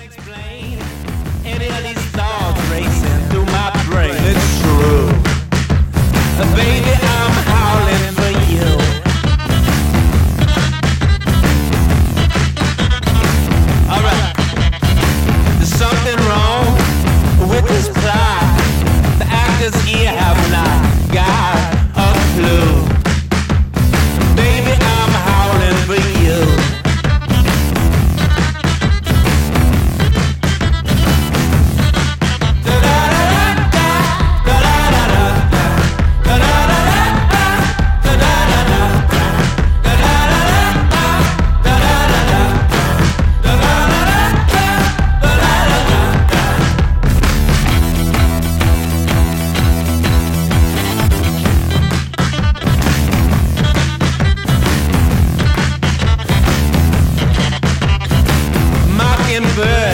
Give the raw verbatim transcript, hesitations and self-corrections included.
explain any of these thoughts racing through my brain. It's true. Uh, baby, I'm howling for you. Alright. There's something wrong with this plot. The actors here have not got a clue. Baby, I'm howling for you. Bird